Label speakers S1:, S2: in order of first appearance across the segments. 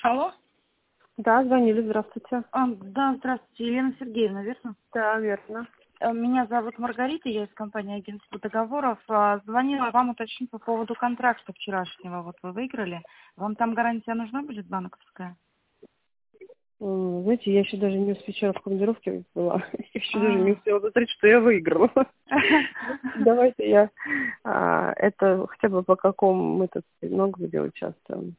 S1: Алло?
S2: Да, звонили, здравствуйте.
S1: Да, здравствуйте, Елена Сергеевна, верно?
S2: Да, верно.
S1: Меня зовут Маргарита, я из компании агентства договоров. Звонила вам уточнить по поводу контракта вчерашнего. Вот вы выиграли. Вам там гарантия нужна будет банковская?
S2: Знаете, я еще даже не успела в командировке была. Я еще даже не
S1: А.
S2: успела посмотреть, что я выиграла. Давайте это хотя бы по какому мы тут много где участвуем.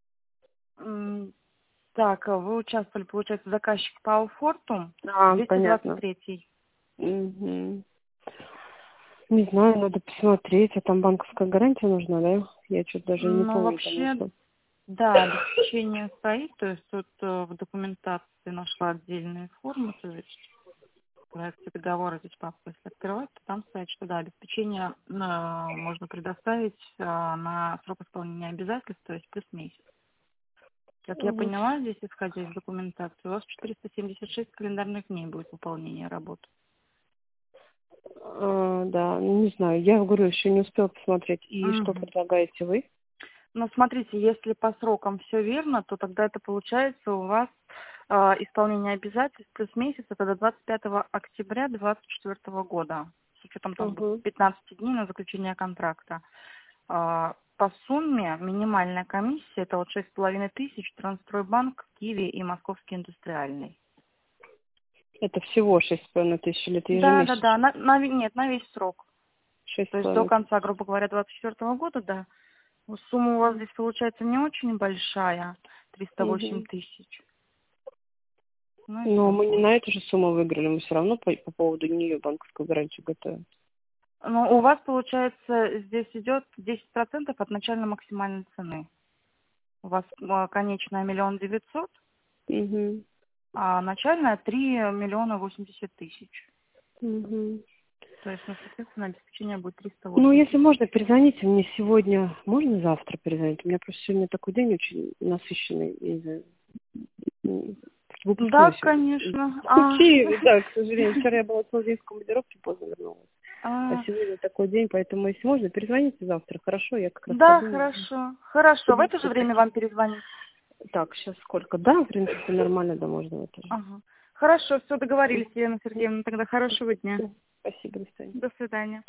S1: Так, вы участвовали, получается, заказчик по Алфорту,
S2: Понятно.
S1: 223.
S2: Мгм. Не знаю, надо посмотреть, а там банковская гарантия нужна, да? Я что-то даже не
S1: Ну,
S2: помню,
S1: вообще,
S2: конечно.
S1: да, обеспечение стоит, то есть вот в документации нашла отдельные формы, то есть проекте договора здесь папку, если открывать, то там стоит, что да, обеспечение можно предоставить на срок исполнения обязательств, то есть плюс месяц. Как я
S2: Мгм.
S1: поняла, здесь, исходя из документации, у вас 476 календарных дней будет выполнение работы.
S2: Да, не знаю, я говорю, еще не успела посмотреть. И что
S1: Мгм.
S2: предлагаете вы?
S1: Но смотрите, если по срокам все верно, то тогда это получается у вас исполнение обязательств плюс месяц, это до 25 октября 2024 года, с учетом там
S2: Угу.
S1: 15 дней на заключение контракта. По сумме минимальная комиссия это вот 6500, Трансстройбанк, Киви и Московский индустриальный.
S2: Это всего 6,5 тысяч или это
S1: Да, да, да,
S2: ежемесячно?
S1: нет, на весь срок.
S2: Шесть с
S1: То есть до
S2: половиной тысяч.
S1: конца, грубо говоря, 2024 года, да. Сумма у вас здесь получается не очень большая, 308
S2: Мгм.
S1: тысяч. Ну и
S2: Но
S1: все.
S2: мы не на эту же сумму выиграли, мы все равно по поводу нее банковскую гарантию готовим.
S1: Но у вас, получается, здесь идет 10% от начальной максимальной цены. У вас конечная 1 900 000,
S2: Угу.
S1: а начальная 3 080 000.
S2: Угу.
S1: То есть, ну, соответственно, обеспечение будет
S2: Ну,
S1: 380.
S2: если можно, перезвоните мне сегодня. Можно завтра перезвонить? У меня просто сегодня такой день очень насыщенный из-за
S1: Да,
S2: выпускной сегодня.
S1: конечно.
S2: В Киеве, да, к сожалению. Вчера я была целый день в командировке, поздно вернулась. А
S1: А,
S2: сегодня такой день, поэтому, если можно, перезвоните завтра. Хорошо, я как раз
S1: да,
S2: подумаю.
S1: хорошо. Хорошо, в это же время
S2: Спасибо.
S1: вам перезвонить.
S2: Так, сейчас сколько? Да, в принципе, нормально, да, можно это же.
S1: Ага. Хорошо, все, договорились, Елена Сергеевна. Тогда хорошего дня.
S2: Спасибо, до свидания.
S1: До свидания.